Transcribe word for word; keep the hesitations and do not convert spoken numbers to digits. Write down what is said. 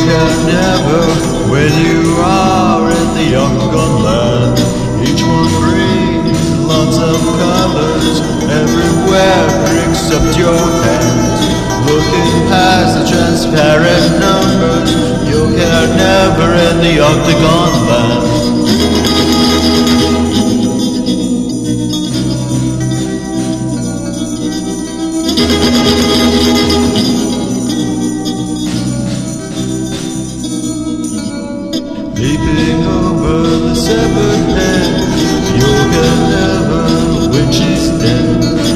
can never, when you are in the octagon land. Each one brings lots of colors everywhere except your hands. Looking past the transparent numbers, you can never in the octagon land. Leaping over the severed head, you can never, when she's dead.